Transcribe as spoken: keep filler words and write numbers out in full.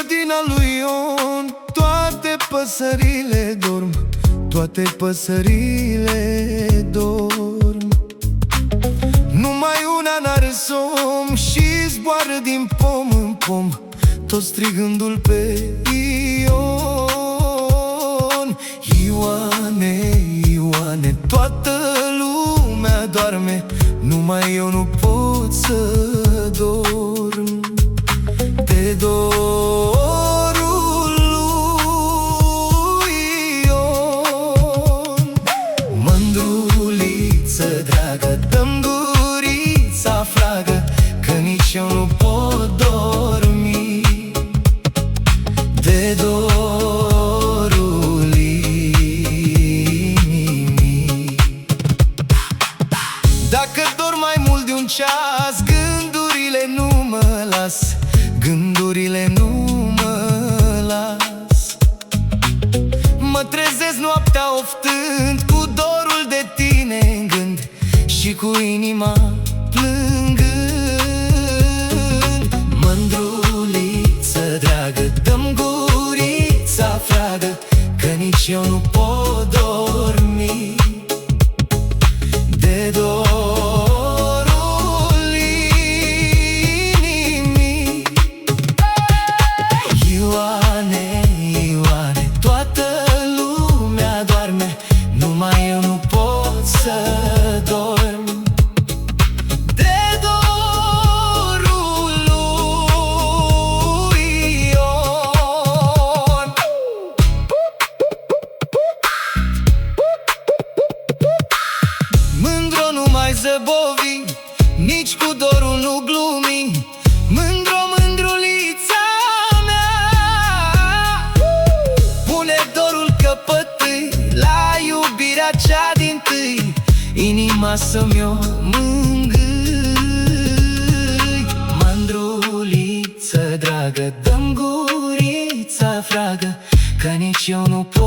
grădina lui Ion toate păsările dorm, toate păsările dorm. Numai una n-are somn și zboară din pom în pom, tot strigându-l pe Ion. Ioane, Ioane, toată lumea doarme, numai eu nu pot să dorm. De dorul lui Ion. Mândruliță dragă, dă-mi gurița fragă, că nici eu nu pot dormi. De dorul inimii. Dacă dorm mai mult de un ceas, gândurile nu mă las, gândurile nu mă las. Mă trezesc noaptea oftând, cu dorul de tine în gând și cu inima plângând. Mândruliță dragă, dă-mi gurița fragă, că nici eu nu pot dormi. De dorul inimii. Ioane, Ioane, toată lumea doarme, numai eu nu pot să dorm. De dorul lui Ion. Mândro nu mai zăbovi, nici cu dorul nu glumi. Mândro, mândrulița mea, pune dorul căpătâi la iubirea cea dintâi, inima să-mi o mângâi. Mândruliță dragă, dă-mi gurița fragă, că nici eu nu pot